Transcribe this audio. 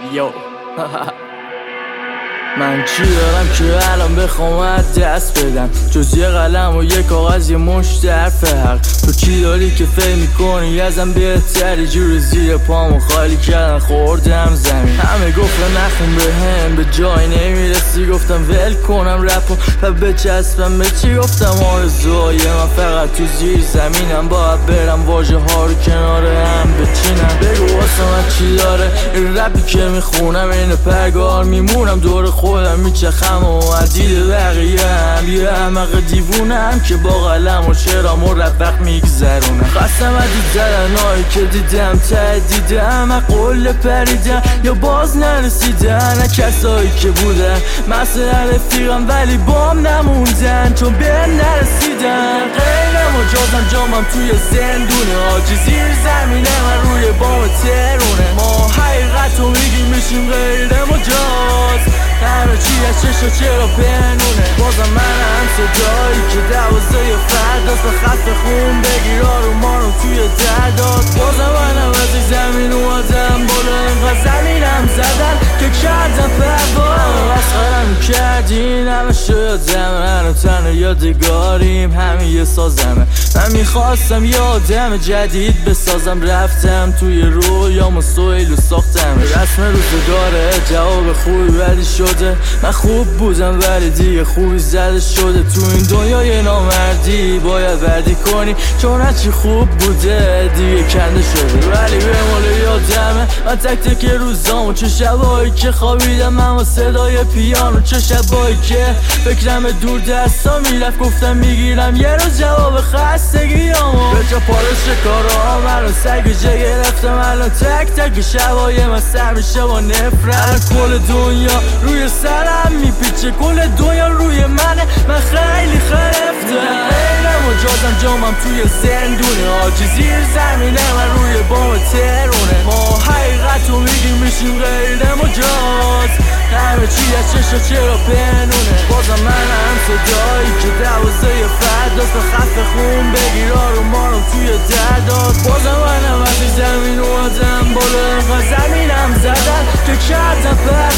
یو من چی دارم که الان بخوام از دست بدم جز یه قلم و یه کاغذ یه مشت حرف حق. تو چی داری که فکر میکنی ازم بهتری؟ جور زیر پامو خالی کردن خوردم زمین. همه گفتن نخون بهم به جای نمیرسی، گفتم ول کنم رپو و بچسبم به چی؟ گفتم آرزوهای من فقط تو زیر زمینم، باید برم واژه ها رو کنار هم بچینم. بگو واسه من چی داره این رپی که میخونم؟ این پرگار میمونم دور خودم میچخم و عدید بقیه هم یه احمق دیوونم که با قلم و شعرام و رفق میگذرونم. خستم از دید زدنهایی که دیدم دیدم من قول پریدم یا باز نرسیدن کسایی که بودن مثلا رفیقم ولی بام نموندن چون به نرسیدن. غیر مجازم جامم توی زندونه آجی زیر زمینه من روی بام ترونه. ما حقیقت رو میگیم میشیم غیر مجاز، همه چی از چشم چرا پنونه. بازم من هم صدایی که دوازه فرداست و خط خون بگیر آرومانو توی درداد. بازم من هم از این زمین اومدم بالا اینقدر زمینم زدن که کردم پرواز. مسخرم کردین همه شدم من و تنها یادگاریم همین یه سازمه. من میخواستم یه آدم جدید بسازم، رفتم توی رویام و سویل و ساختم. رسم روزگاره جواب خوبی ولی شده من خوب بودم ولی دیگه خوبی زده شده. تو این دنیای نامردی باید وردی کنی چون هرچی خوب بوده دیگه کنده شده. ولی به مال یادمه من تک تک روزامو، چه شبایی که خوابیدم من با صدای پیانو، چه شبایی که فکرم دور دستا میرفت گفتم میگیرم یه روز جواب خستگیامو. به جا پارش کارا منو سگ جه گرفتم الان تک تک شبای من سر میشه با نفرت. کل دنیا روی سرم میپیچه، کل دنیا روی منه من خیلی خرفتم. غیر مجازم جامم توی زندونه آجی زیر زمینه من روی بام ترونه. ما حقیقت رو میگیم میشیم غیر مجاز، همه چی از چشم چرا پنونه. بازم من هم صدایی که دوازه فرداست و خط خون بگیر آرومانو توی درداد. بازم من هم از این زمین اومدم بالا اینقدر زمینم زدن که کردم